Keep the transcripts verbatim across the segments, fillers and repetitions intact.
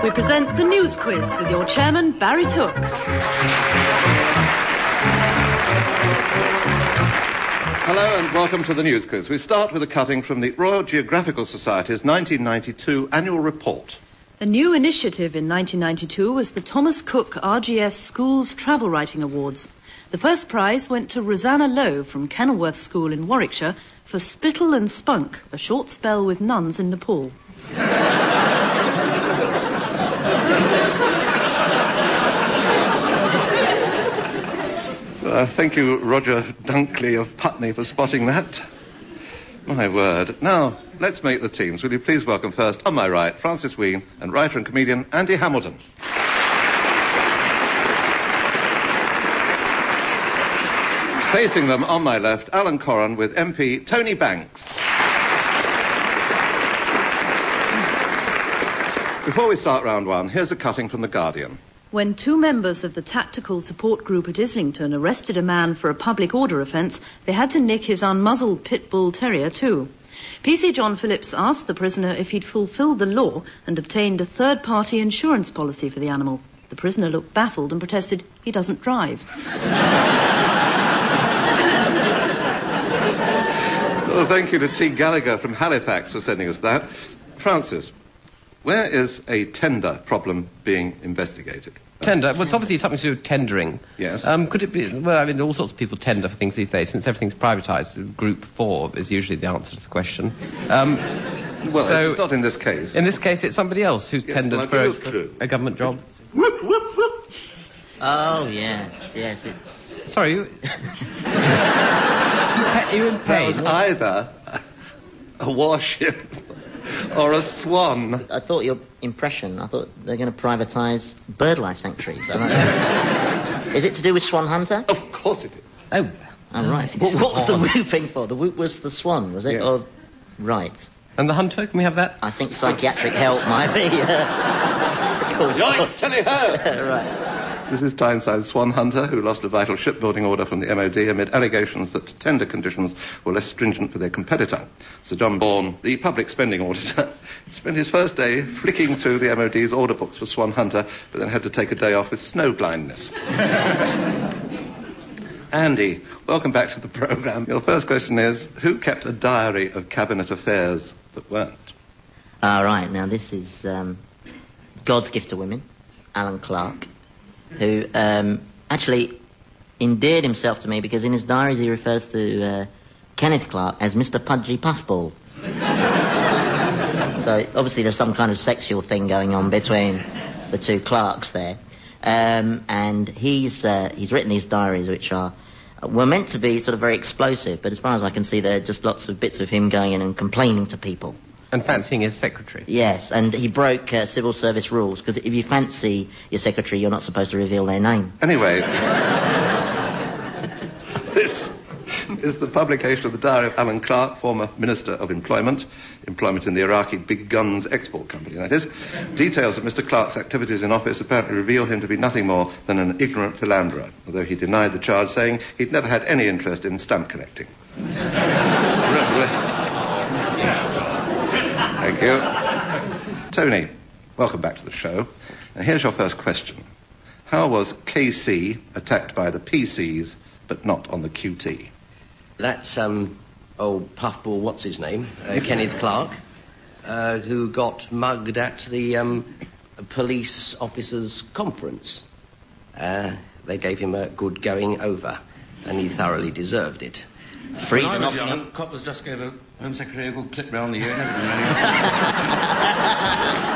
we present the News Quiz with your chairman, Barry Took. Hello and welcome to the News Quiz. We start with a cutting from the Royal Geographical Society's nineteen ninety-two annual report. A new initiative in nineteen ninety-two was the Thomas Cook R G S Schools Travel Writing Awards. The first prize went to Rosanna Lowe from Kenilworth School in Warwickshire for Spittle and Spunk, a short spell with nuns in Nepal. Uh, thank you, Roger Dunkley of Putney, for spotting that. My word. Now, let's make the teams. Will you please welcome first, on my right, Francis Wheen and writer and comedian Andy Hamilton. Facing them, on my left, Alan Corran with M P Tony Banks. Before we start round one, here's a cutting from The Guardian. When two members of the Tactical Support Group at Islington arrested a man for a public order offence, they had to nick his unmuzzled pit bull terrier too. P C John Phillips asked the prisoner if he'd fulfilled the law and obtained a third-party insurance policy for the animal. The prisoner looked baffled and protested he doesn't drive. Well, thank you to T. Gallagher from Halifax for sending us that. Francis, where is a tender problem being investigated? Tender? Well, it's obviously something to do with tendering. Yes. Um, could it be... Well, I mean, all sorts of people tender for things these days. Since everything's privatised, Group four is usually the answer to the question. Um, well, so, it's not in this case. In this case, it's somebody else who's yes, tendered well, for, a, for a government job. Whoop, whoop, whoop. Oh, yes, yes, it's... Sorry, you... Are you in pain? That was either a warship or a swan. I thought your impression, I thought they're going to privatise birdlife sanctuaries. I don't know. Is it to do with Swan Hunter? Of course it is. Oh, oh right. Well, what was the whooping for? The whoop was the swan, was it? Yes. Or... Right. And the hunter, can we have that? I think psychiatric help might be... Uh, called Yikes, silly her! Right. This is Tyneside Swan Hunter, who lost a vital shipbuilding order from the M O D amid allegations that tender conditions were less stringent for their competitor. Sir John Bourne, the public spending auditor, spent his first day flicking through the M O D's order books for Swan Hunter, but then had to take a day off with snow blindness. Andy, welcome back to the programme. Your first question is, who kept a diary of cabinet affairs that weren't? All right, now this is um, God's gift to women, Alan Clark, who um, actually endeared himself to me because in his diaries he refers to uh, Kenneth Clark as Mister Pudgy Puffball. So obviously there's some kind of sexual thing going on between the two Clarks there. Um, and he's uh, he's written these diaries which are were meant to be sort of very explosive, but as far as I can see they're just lots of bits of him going in and complaining to people. And fancying his secretary. Yes, and he broke uh, civil service rules, because if you fancy your secretary, you're not supposed to reveal their name. Anyway, this is the publication of the diary of Alan Clark, former Minister of Employment, employment in the Iraqi Big Guns Export Company, that is. Details of Mister Clark's activities in office apparently reveal him to be nothing more than an ignorant philanderer, although he denied the charge, saying he'd never had any interest in stamp collecting. Thank you. Tony, welcome back to the show. Now, here's your first question. How was K C attacked by the P Cs, but not on the Q T? That's, um, old puffball, what's his name? Uh, Kenneth Clark, uh, who got mugged at the, um, police officers' conference. Uh, they gave him a good going over, and he thoroughly deserved it. Free when I was young, Nottingham. coppers just gave a Home Secretary a good clip round the ear and everything.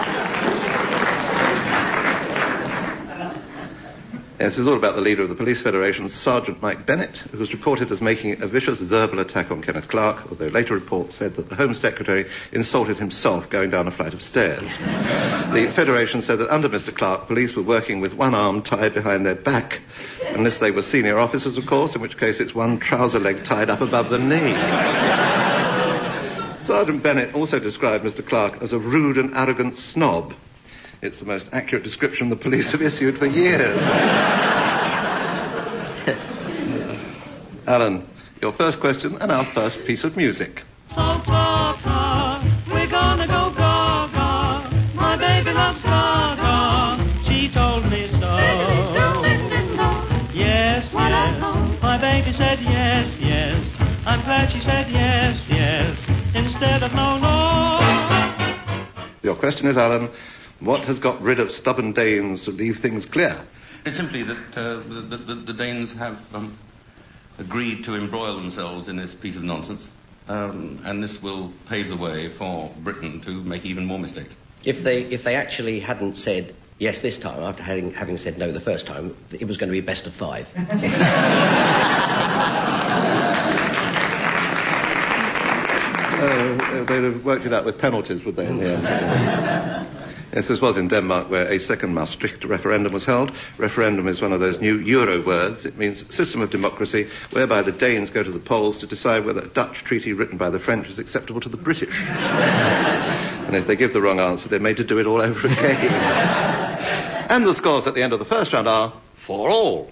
Yes, this is all about the leader of the Police Federation, Sergeant Mike Bennett, who was reported as making a vicious verbal attack on Kenneth Clark, although later reports said that the Home Secretary insulted himself going down a flight of stairs. The Federation said that under Mister Clark, police were working with one arm tied behind their back, unless they were senior officers, of course, in which case it's one trouser leg tied up above the knee. Sergeant Bennett also described Mister Clark as a rude and arrogant snob. It's the most accurate description the police have issued for years. Alan, your first question and our first piece of music. So far, far, we're gonna go gaga. My baby loves gaga. glad she said yes, yes, instead of no, no. Your question is, Alan, what has got rid of stubborn Danes to leave things clear? It's simply that uh, the, the, the Danes have um, agreed to embroil themselves in this piece of nonsense, um, and this will pave the way for Britain to make even more mistakes. If they if they actually hadn't said yes this time, after having, having said no the first time, it was going to be best of five. Uh, they'd have worked it out with penalties, would they, in the end? Yes, this was in Denmark, where a second Maastricht referendum was held. Referendum is one of those new Euro words. It means system of democracy, whereby the Danes go to the polls to decide whether a Dutch treaty written by the French is acceptable to the British. And if they give the wrong answer, they're made to do it all over again. And the scores at the end of the first round are four all.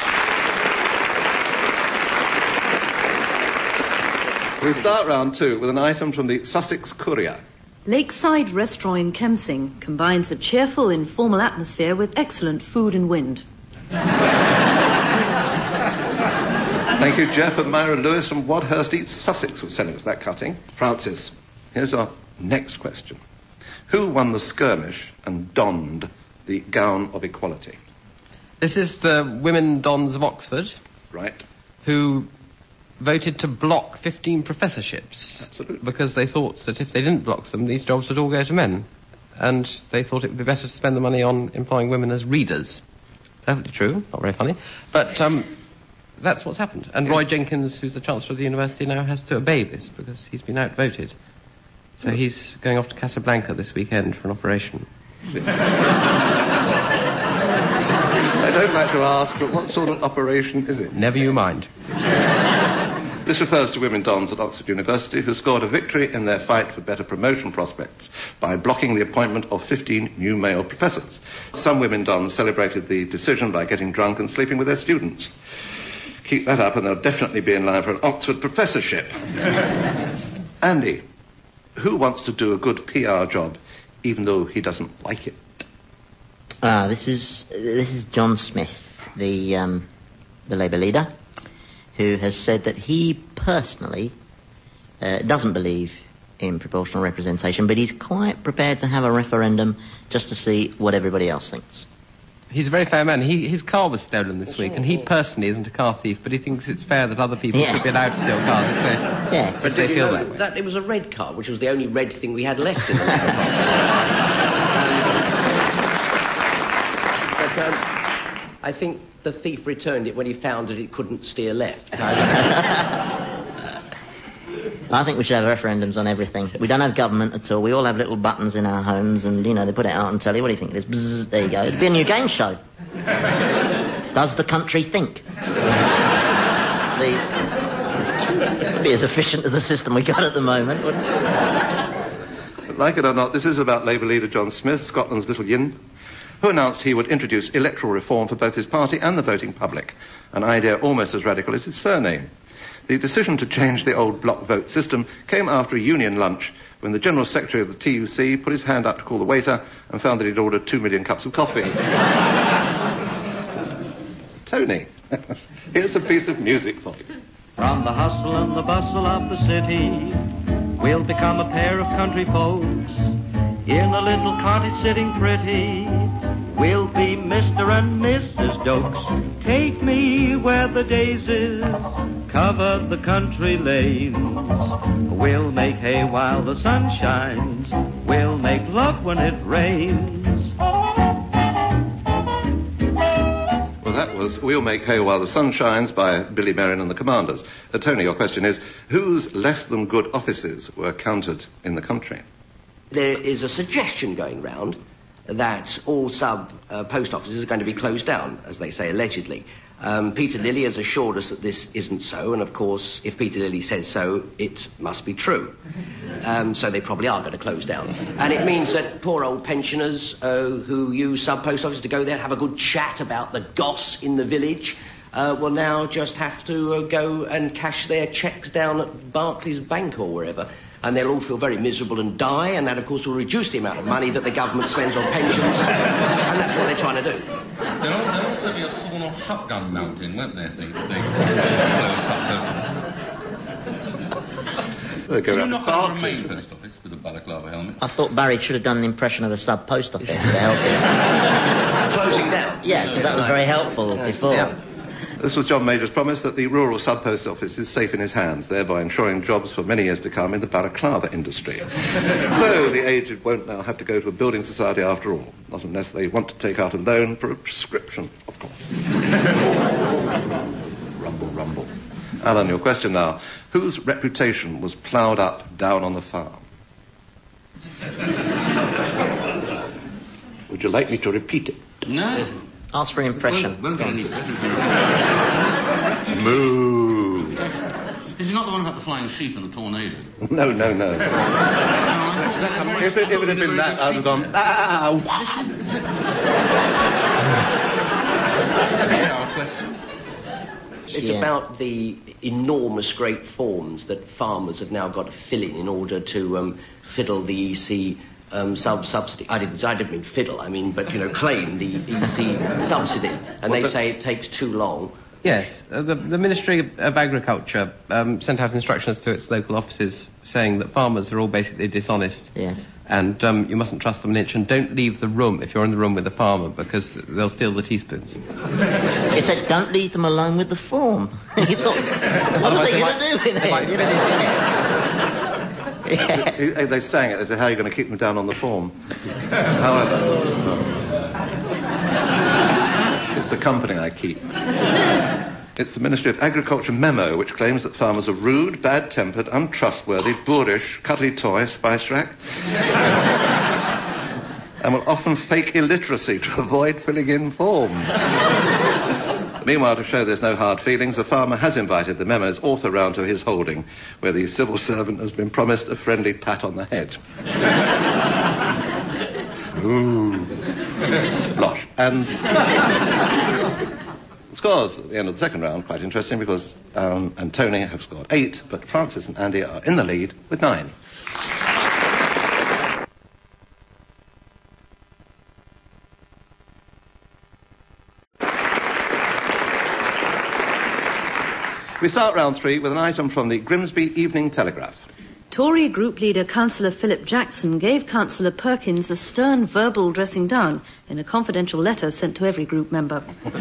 We start round two with an item from the Sussex Courier. Lakeside restaurant in Kemsing combines a cheerful, informal atmosphere with excellent food and wind. Thank you, Jeff. And Myra Lewis from Wadhurst East Sussex was sending us that cutting. Francis, here's our next question. Who won the skirmish and donned the gown of equality? This is the women dons of Oxford. Right. Who voted to block fifteen professorships. Absolutely. Because they thought that if they didn't block them, these jobs would all go to men. And they thought it would be better to spend the money on employing women as readers. Perfectly true, not very funny. But um, that's what's happened. And Roy Jenkins, who's the Chancellor of the University now, has to obey this because he's been outvoted. So he's going off to Casablanca this weekend for an operation. I don't like to ask, but what sort of operation is it? Never you mind. This refers to women dons at Oxford University who scored a victory in their fight for better promotion prospects by blocking the appointment of fifteen new male professors. Some women dons celebrated the decision by getting drunk and sleeping with their students. Keep that up and they'll definitely be in line for an Oxford professorship. Andy, who wants to do a good P R job even though he doesn't like it? Ah, this is this is John Smith, the um, the Labour leader, who has said that he personally uh, doesn't believe in proportional representation, but he's quite prepared to have a referendum just to see what everybody else thinks. He's a very fair man. He, his car was stolen this week, and he personally isn't a car thief, but he thinks it's fair that other people Yes. should be allowed to steal cars if they, Yeah. if they Did you feel know that way. that it was a red car, which was the only red thing we had left in the Labour Party. But um, I think the thief returned it when he found that it couldn't steer left. I think we should have referendums on everything. We don't have government at all. We all have little buttons in our homes and, you know, they put it out on telly. What do you think of this? Bzzz, there you go. It'd be a new game show. Does the country think? the, it'd be as efficient as the system we got at the moment. Like it or not, this is about Labour leader John Smith, Scotland's little yin, who announced he would introduce electoral reform for both his party and the voting public, an idea almost as radical as his surname. The decision to change the old block vote system came after a union lunch when the General Secretary of the T U C put his hand up to call the waiter and found that he'd ordered two million cups of coffee. Tony, here's a piece of music for you. From the hustle and the bustle of the city, we'll become a pair of country folks in a little cottage sitting pretty. We'll be Mister and Missus Dokes. Take me where the daisies cover the country lanes. We'll make hay while the sun shines. We'll make love when it rains. Well, that was We'll Make Hay While the Sun Shines by Billy Merrin and the Commanders. Uh, Tony, your question is, whose less than good offices were counted in the country? There is a suggestion going round that all sub uh, post offices are going to be closed down, as they say, allegedly. Um, Peter Lilly has assured us that this isn't so, and of course, if Peter Lilly says so, it must be true. Um, so they probably are going to close down. And it means that poor old pensioners uh, who use sub post offices to go there and have a good chat about the goss in the village uh, will now just have to uh, go and cash their cheques down at Barclays Bank or wherever. And they'll all feel very miserable and die, and that, of course, will reduce the amount of money that the government spends on pensions, and that's what they're trying to do. There'll, there'll also be a sawn-off shotgun mountain, won't there, if they, if they close up post office? They go Can you around knock to over a Barclays. main post office with a balaclava helmet? I thought Barry should have done an impression of a sub-post office to help him. Closing down. Yeah, because that was very helpful before. Yeah. This was John Major's promise that the rural sub-post office is safe in his hands, thereby ensuring jobs for many years to come in the balaclava industry. So the aged won't now have to go to a building society after all, not unless they want to take out a loan for a prescription, of course. Rumble, rumble. Alan, your question now. Whose reputation was ploughed up down on the farm? Would you like me to repeat it? No. Ask for impression. Won't, won't get any better. Moo. This is not the one about the flying sheep and the tornado. No, no, no. No, that's, that's a very- If it, I if thought it had was a been very that, good I'd have sheep. gone, ah, That's our question. It's Yeah. about the enormous great forms that farmers have now got to fill in in order to um, fiddle the E C um, sub subsidy. I didn't. I didn't mean fiddle. I mean, but you know, claim the E C subsidy, and they but- say it takes too long. Yes, uh, the, the Ministry of Agriculture um, sent out instructions to its local offices saying that farmers are all basically dishonest. Yes. And um, you mustn't trust them an inch, and don't leave the room if you're in the room with the farmer, because they'll steal the teaspoons. It said, don't leave them alone with the form. You thought, what are Otherwise they they going to might- do with they it? might finish in it. Yeah. They sang it. They said, how are you going to keep them down on the form? However, it's the company I keep. It's the Ministry of Agriculture memo which claims that farmers are rude, bad-tempered, untrustworthy, boorish, cuddly toy, spice rack, and will often fake illiteracy to avoid filling in forms. Meanwhile, to show there's no hard feelings, a farmer has invited the memo's author round to his holding, where the civil servant has been promised a friendly pat on the head. Ooh. Splosh. And scores at the end of the second round, quite interesting, because Alan and Tony have scored eight, but Francis and Andy are in the lead with nine. We start round three with an item from the Grimsby Evening Telegraph. Tory group leader Councillor Philip Jackson gave Councillor Perkins a stern verbal dressing down in a confidential letter sent to every group member.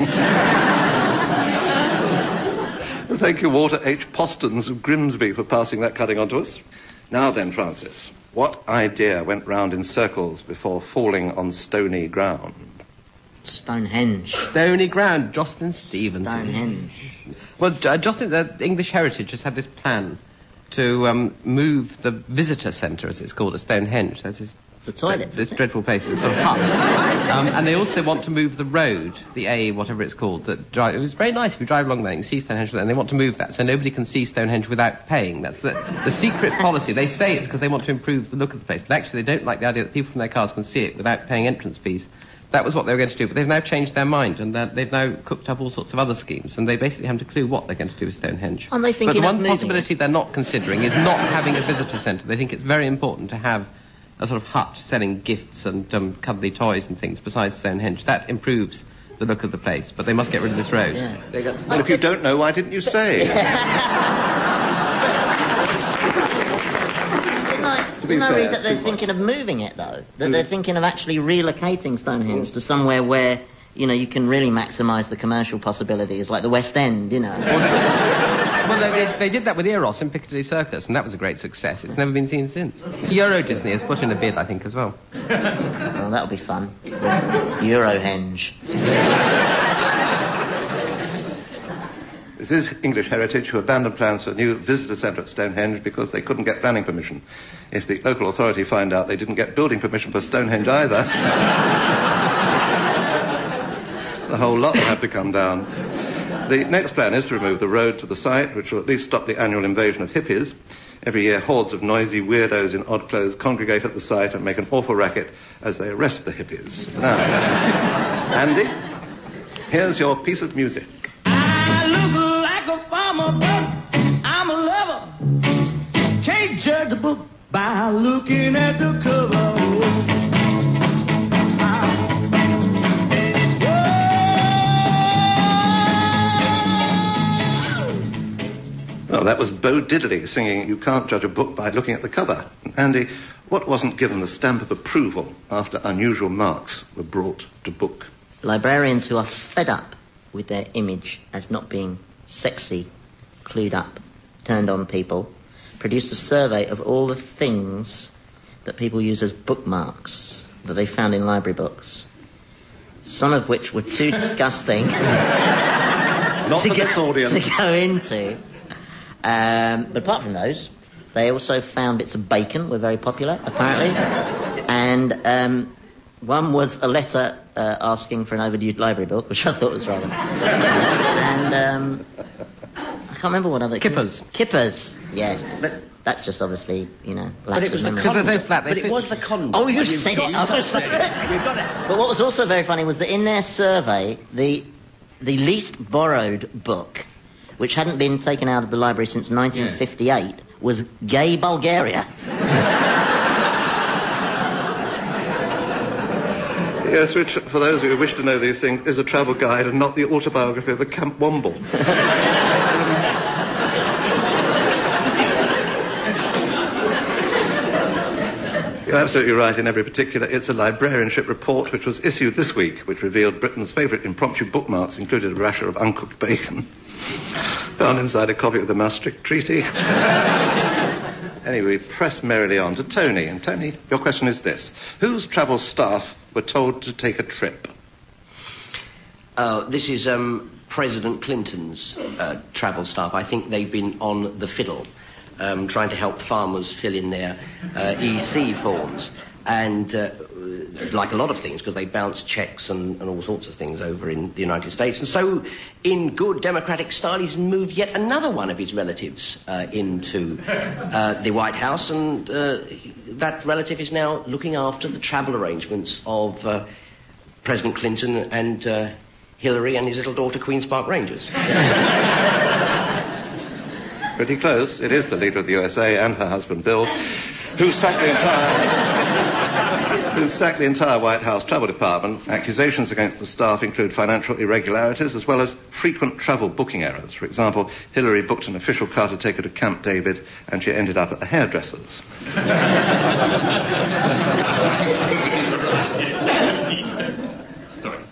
Thank you, Walter H. Postons of Grimsby, for passing that cutting on to us. Now then, Francis, what idea went round in circles before falling on stony ground? Stonehenge. Stony ground, Jocelyn Stevenson. Stonehenge. Well, uh, Jocelyn, uh, English Heritage has had this plan to um, move the visitor centre, as it's called, at Stonehenge. That's this, The toilets, this isn't it? dreadful place, this sort of hut. um, and they also want to move the road, the A, whatever it's called. That drive, it was very nice if you drive along there, you can see Stonehenge, and they want to move that, so nobody can see Stonehenge without paying. That's the, the secret policy. They say it's because they want to improve the look of the place, but actually they don't like the idea that people from their cars can see it without paying entrance fees. That was what they were going to do, but they've now changed their mind, and they've now cooked up all sorts of other schemes, and they basically haven't a clue what they're going to do with Stonehenge. Aren't they but thinking the of one moving possibility they're not considering is not having a visitor centre. They think it's very important to have a sort of hut selling gifts and um, cuddly toys and things besides Stonehenge. That improves the look of the place, but they must get rid of this road. Yeah. They got, Well, if you don't know, why didn't you say? Didn't I, be didn't I fair, read that they're too thinking of moving it, though? That they're thinking of actually relocating Stonehenge to somewhere where, you know, you can really maximise the commercial possibilities, like the West End, you know. Well, they, they, they did that with Eros in Piccadilly Circus, and that was a great success. It's never been seen since. Euro Disney has put in a bid, I think, as well. Oh, that'll be fun. Eurohenge. This is English Heritage, who abandoned plans for a new visitor centre at Stonehenge because they couldn't get planning permission. If the local authority find out they didn't get building permission for Stonehenge either, the whole lot will have to come down. The next plan is to remove the road to the site, which will at least stop the annual invasion of hippies. Every year, hordes of noisy weirdos in odd clothes congregate at the site and make an awful racket as they arrest the hippies. Now, Andy, here's your piece of music. I look like a farmer, but I'm a lover. Can't judge a book by looking at the cover. Well, that was Bo Diddley singing You Can't Judge a Book by Looking at the Cover. Andy, what wasn't given the stamp of approval after unusual marks were brought to book? Librarians who are fed up with their image as not being sexy, clued up, turned on people, produced a survey of all the things that people use as bookmarks that they found in library books, some of which were too disgusting Not to, for go, this audience. to go into. Um, but apart from those, they also found bits of bacon were very popular, apparently. And um, one was a letter uh, asking for an overdue library book, which I thought was rather nice. And um, I can't remember what other... Kippers. Kippers, yes. But that's just obviously, you know, But it was the Because they're so flat, they But it fit. was the condom. Oh, you You've said got- it. I You've was- said it. You've got it. But what was also very funny was that in their survey, the the least borrowed book, which hadn't been taken out of the library since nineteen fifty-eight, was Gay Bulgaria. Yes, which, for those who wish to know these things, is a travel guide and not the autobiography of a Camp Womble. You're absolutely right in every particular. It's a librarianship report which was issued this week, which revealed Britain's favourite impromptu bookmarks included a rasher of uncooked bacon, found inside a copy of the Maastricht Treaty. Anyway, we press merrily on to Tony. And Tony, your question is this. Whose travel staff were told to take a trip? Uh, this is um, President Clinton's uh, travel staff. I think they've been on the fiddle, um, trying to help farmers fill in their uh, E C forms. And uh, like a lot of things, because they bounce checks and, and all sorts of things over in the United States. And so, in good democratic style, he's moved yet another one of his relatives uh, into uh, the White House, and uh, that relative is now looking after the travel arrangements of uh, President Clinton and uh, Hillary and his little daughter, Queen's Park Rangers. Pretty close. It is the leader of the U S A and her husband, Bill, who sacked the entire... who sacked the entire White House travel department. Accusations against the staff include financial irregularities as well as frequent travel booking errors. For example, Hillary booked an official car to take her to Camp David, and she ended up at the hairdresser's. Sorry.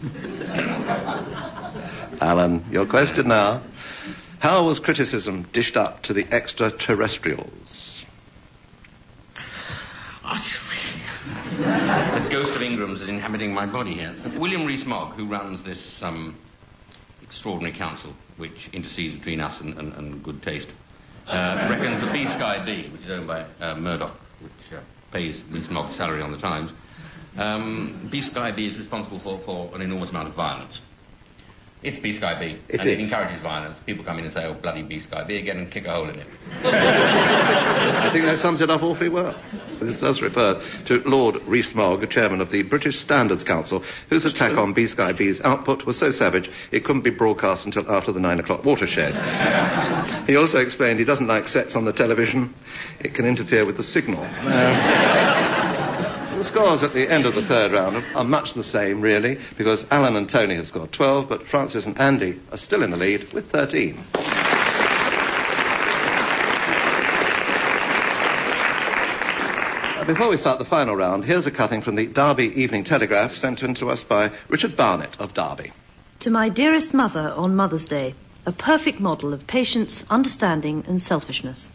Alan, your question now. How was criticism dished up to the extraterrestrials? The ghost of Ingrams is inhabiting my body here. William Rees-Mogg, who runs this um, extraordinary council which intercedes between us and, and, and good taste, uh, reckons the B-Sky B, which is owned by uh, Murdoch, which uh, pays Rees-Mogg's salary on the Times, um, B-Sky B is responsible for, for an enormous amount of violence. It's B-Sky B, It and is. it encourages violence. People come in and say, oh, bloody B-Sky B again, and kick a hole in it. I think that sums it up awfully well. This does refer to Lord Rees-Mogg, chairman of the British Standards Council, whose attack on B-Sky B's output was so savage it couldn't be broadcast until after the nine o'clock watershed. He also explained he doesn't like sets on the television. It can interfere with the signal. Uh, The scores at the end of the third round are, are much the same, really, because Alan and Tony have scored twelve, but Francis and Andy are still in the lead with thirteen. Uh, Before we start the final round, here's a cutting from the Derby Evening Telegraph sent in to us by Richard Barnett of Derby. To my dearest mother on Mother's Day, a perfect model of patience, understanding and selfishness.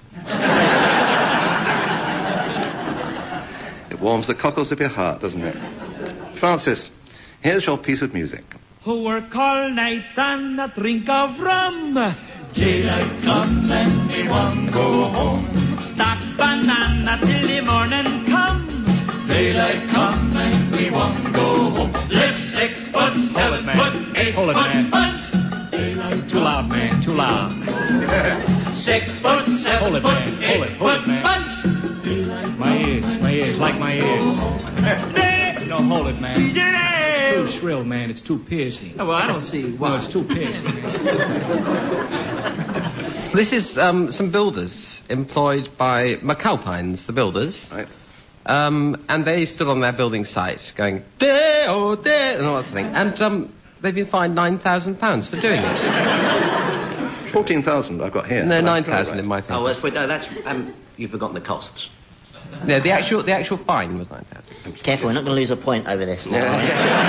It warms the cockles of your heart, doesn't it? Francis, here's your piece of music. Who work all night and a drink of rum. Daylight come and we want go home. Stack banana till the morning come. Daylight come and we want go home. Lift six foot, seven foot, eight Hold it, foot man. bunch. Daylight Too loud, man, too loud. six foot, seven Hold it, foot, man, hold eight it, hold it, foot man. bunch. My ears, my ears, like my ears. No, hold it, man. It's too shrill, man. It's too piercing. Well, I don't see why. No, it's too piercing, man. This is um, some builders employed by McAlpines, the builders. Right. Um, and they stood on their building site going, there, oh, there, and all that sort of thing. And um, they've been fined nine thousand pounds for doing it. fourteen thousand I've got here. No, nine thousand in my thing. Oh, that's, no, that's um, you've forgotten the costs. No, the actual the actual fine was nine thousand. Careful, we're not going to lose a point over this now. Yeah.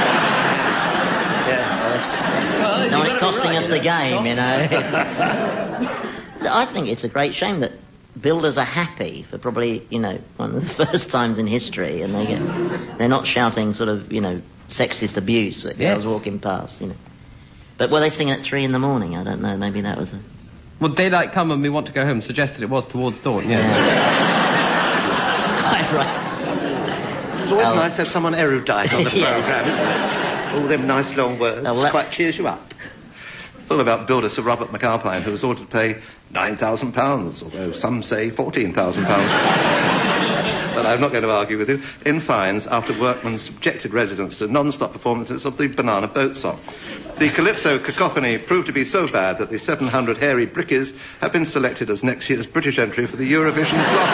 Well, not it costing us the game, you know. I think it's a great shame that builders are happy for probably, you know, one of the first times in history, and they get, they're not shouting sort of, you know, sexist abuse at Yes. girls walking past, you know. But were they singing at three in the morning? I don't know. Maybe that was a... Well, Daylight Come and We Want to Go Home suggested it was towards dawn, yes. Quite right. It's always Oh. nice to have someone erudite on the Yeah. programme, isn't it? All them nice long words. Oh, well, that- Quite cheers you up. It's all about builder Sir Robert McAlpine, who was ordered to pay nine thousand pounds, although some say fourteen thousand pounds. But I'm not going to argue with you. In fines, after workmen subjected residents to non-stop performances of the Banana Boat Song. The Calypso cacophony proved to be so bad that the seven hundred hairy brickies have been selected as next year's British entry for the Eurovision song.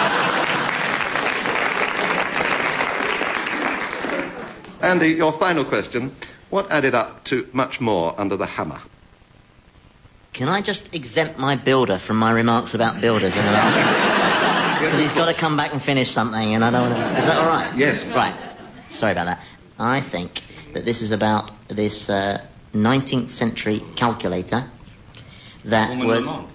Andy, your final question. What added up to much more under the hammer? Can I just exempt my builder from my remarks about builders in the last... Because he's got to come back and finish something, and I don't want to... Is that all right? Yes. Right. Sorry about that. I think that this is about this uh, nineteenth century calculator that Woman was... Le Monde.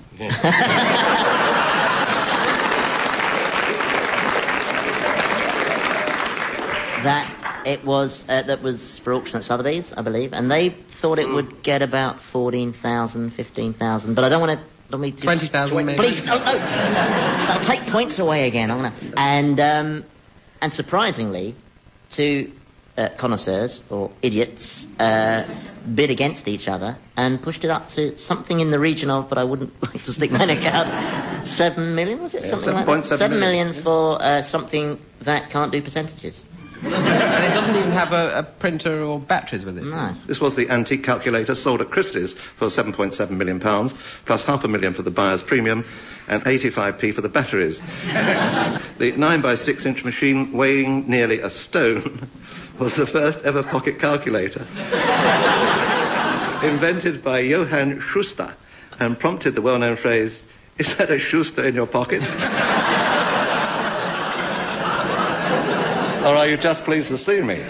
that it was uh, that was for auction at Sotheby's, I believe, and they thought it would get about fourteen thousand, fifteen thousand, but I don't want to... Don't me to twenty thousand maybe? Please, no, no. That'll take points away again. I'm gonna... And, um, and surprisingly, two uh, connoisseurs, or idiots, uh, bid against each other and pushed it up to something in the region of, but I wouldn't like to stick my neck out, seven million, was it? Yeah, something like that? seven Seven million. million for uh, something that can't do percentages. And it doesn't even have a, a printer or batteries with it. No. This was the antique calculator sold at Christie's for seven point seven million pounds, plus half a million for the buyer's premium and eighty-five p for the batteries. The nine by six inch machine, weighing nearly a stone, was the first ever pocket calculator. Invented by Johann Schuster and prompted the well-known phrase, "Is that a Schuster in your pocket?" Or are you just pleased to see me?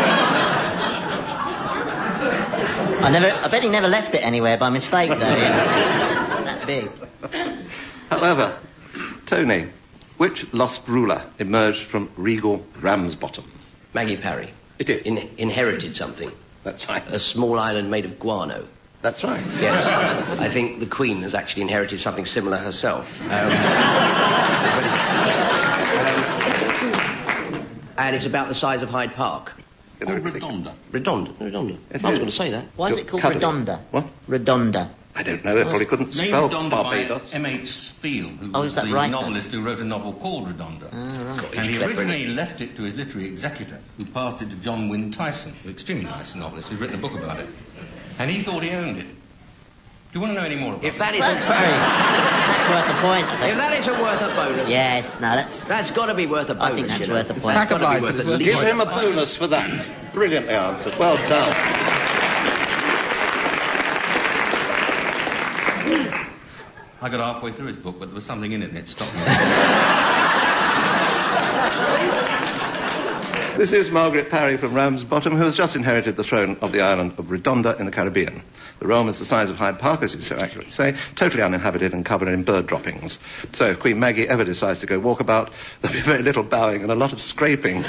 I never. I bet he never left it anywhere by mistake, though. Yeah. It's that big. However, Tony, which lost ruler emerged from regal Ramsbottom? Maggie Parry. It is. In- inherited something. That's right. A small island made of guano. That's right. Yes. I think the Queen has actually inherited something similar herself. Um, but it- um, and it's about the size of Hyde Park. Oh, Redonda. Redonda. Redonda. It I was is. going to say that. Why is You're it called cuddling. Redonda? What? Redonda. I don't know. They probably couldn't Named spell Redonda by Barbados. M H Steele, who Oh, was is that the right? novelist who wrote a novel called Redonda. God, And he's he clever, originally isn't left it to his literary executor, who passed it to John Wynne Tyson, an extremely nice novelist who's written a book about it. And he thought he owned it. Do you want to know any more about If it? that is That's a, very. That's worth a point, I if think. that isn't worth a bonus, Yes. No, that's. that's got to be worth a bonus. I think that's you know. worth a It's point. got to Pack of lies, be but worth it's at worth least Give him a a bonus. bonus for that. Brilliantly answered. Well done. I got halfway through his book, but there was something in it and it stopped me. This is Margaret Parry from Ramsbottom, who has just inherited the throne of the island of Redonda in the Caribbean. The realm is the size of Hyde Park, as you so accurately say, totally uninhabited and covered in bird droppings. So if Queen Maggie ever decides to go walkabout, there'll be very little bowing and a lot of scraping.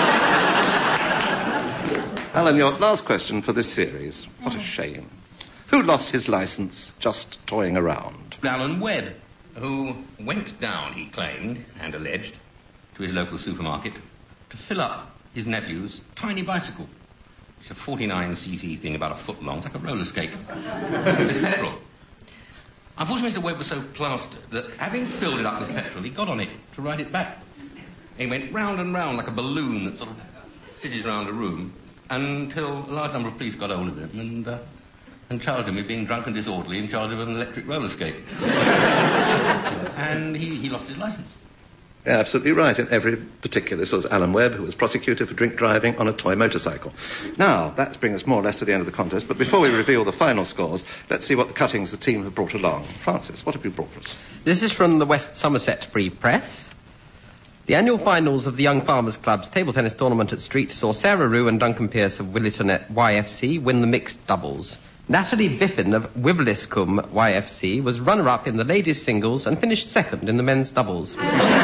Alan, your last question for this series. What a shame. Who lost his licence just toying around? Alan Webb, who went down, he claimed, and alleged, to his local supermarket to fill up his nephew's tiny bicycle. It's a forty-nine c c thing about a foot long. It's like a roller skate with petrol. Unfortunately, Mister Webb was so plastered that having filled it up with petrol, he got on it to ride it back. He went round and round like a balloon that sort of fizzes round a room until a large number of police got hold of him and, uh, and charged him with being drunk and disorderly in charge of an electric roller skate. And he, he lost his licence. Yeah, absolutely right, in every particular. This was Alan Webb, who was prosecuted for drink driving on a toy motorcycle. Now, that brings us more or less to the end of the contest, but before we reveal the final scores, let's see what the cuttings the team have brought along. Francis, what have you brought for us? This is from the West Somerset Free Press. The annual finals of the Young Farmers Club's table tennis tournament at Street saw Sarah Rue and Duncan Pearce of Williton Y F C win the mixed doubles. Natalie Biffin of Wiveliscombe Y F C was runner-up in the ladies' singles and finished second in the men's doubles.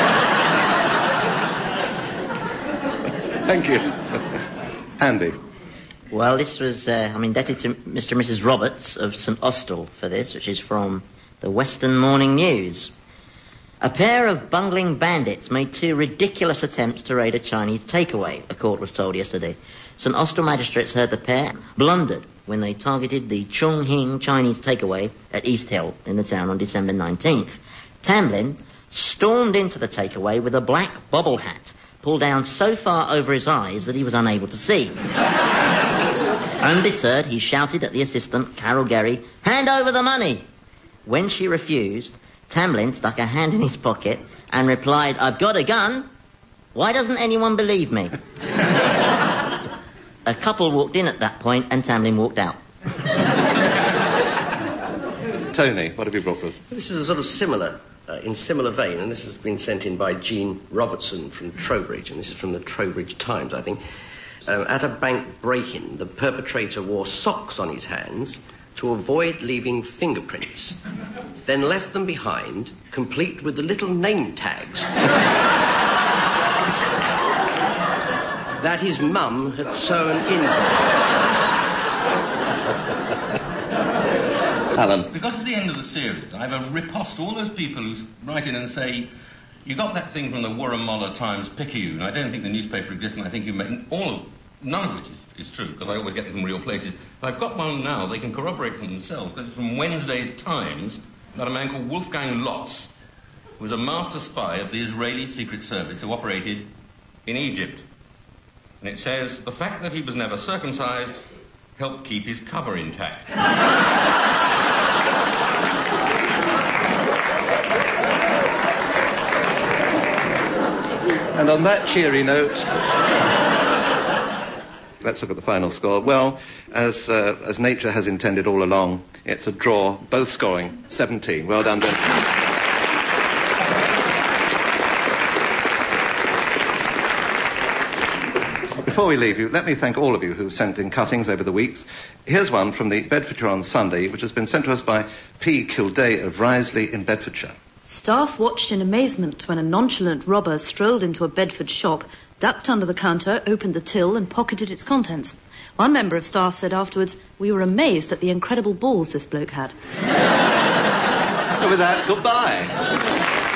Thank you. Andy. Well, this was, uh, I'm indebted to Mister and Missus Roberts of St Austell for this, which is from the Western Morning News. A pair of bungling bandits made two ridiculous attempts to raid a Chinese takeaway, a court was told yesterday. St Austell magistrates heard the pair blundered when they targeted the Chung Hing Chinese takeaway at East Hill in the town on December nineteenth. Tamlin stormed into the takeaway with a black bobble hat pulled down so far over his eyes that he was unable to see. Undeterred, he shouted at the assistant, Carol Gerry, "Hand over the money!" When she refused, Tamlin stuck a hand in his pocket and replied, "I've got a gun. Why doesn't anyone believe me?" A couple walked in at that point and Tamlin walked out. Tony, what have you brought for us? This is a sort of similar, uh, in similar vein, and this has been sent in by Jean Robertson from Trowbridge, and this is from the Trowbridge Times, I think. Uh, at a bank break-in, the perpetrator wore socks on his hands to avoid leaving fingerprints, then left them behind, complete with the little name tags that his mum had sewn in. Alan. Because it's the end of the series, I've uh, riposte all those people who write in and say, you got that thing from the Wurrumalla Times Picayune. I don't think the newspaper exists, and I think you made all of none of which is, is true, because I always get them from real places. But I've got one now they can corroborate for themselves, because it's from Wednesday's Times, about a man called Wolfgang Lotz, who was a master spy of the Israeli Secret Service who operated in Egypt. And it says, the fact that he was never circumcised helped keep his cover intact. And on that cheery note, let's look at the final score. Well, as uh, as nature has intended all along, it's a draw, both scoring seventeen. Well done, Ben. Before we leave you, let me thank all of you who've sent in cuttings over the weeks. Here's one from the Bedfordshire on Sunday, which has been sent to us by P. Kilday of Risley in Bedfordshire. Staff watched in amazement when a nonchalant robber strolled into a Bedford shop, ducked under the counter, opened the till and pocketed its contents. One member of staff said afterwards, "We were amazed at the incredible balls this bloke had." And with that, goodbye.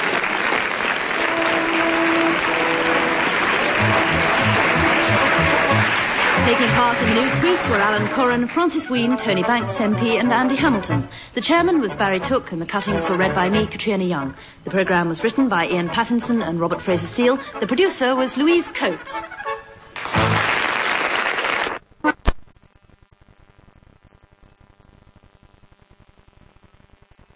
Taking part in the news quiz were Alan Corran, Francis Wheen, Tony Banks M P and Andy Hamilton. The chairman was Barry Took and the cuttings were read by me, Katriona Young. The programme was written by Ian Pattinson and Robert Fraser-Steele. The producer was Louise Coates.